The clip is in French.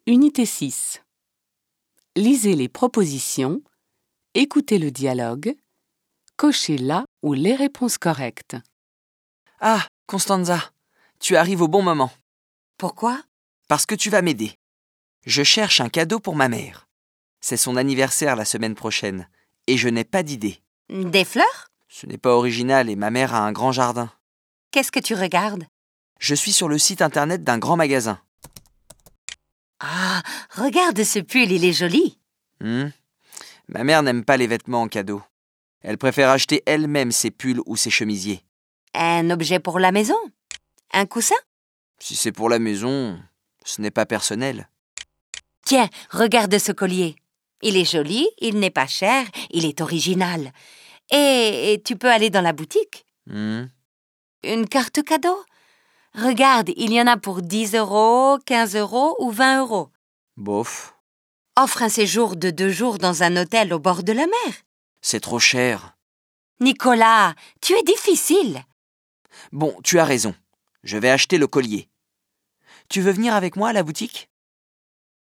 Unité 6. Lisez les propositions, écoutez le dialogue, cochez la ou les réponses correctes. Ah, Constanza, tu arrives au bon moment. Pourquoi? Parce que tu vas m'aider. Je cherche un cadeau pour ma mère. C'est son anniversaire la semaine prochaine, et je n'ai pas d'idée. Des fleurs? Ce n'est pas original et ma mère a un grand jardin. Qu'est-ce que tu regardes? Je suis sur le site internet d'un grand magasin. Ah, regarde ce pull, il est joli. Ma mère n'aime pas les vêtements en cadeau. Elle préfère acheter elle-même ses pulls ou ses chemisiers. Un objet pour la maison? Un coussin? Si c'est pour la maison, ce n'est pas personnel. Tiens, regarde ce collier. Il est joli, il n'est pas cher, il est original. Et tu peux aller dans la boutique. Une carte cadeau? Regarde, il y en a pour 10 €, 15 € ou 20 €. Bof, Offre un séjour de 2 jours dans un hôtel au bord de la mer. c'est trop cher. Nicolas, tu es difficile. Bon, tu as raison. Je vais acheter le collier. Tu veux venir avec moi à la boutique ?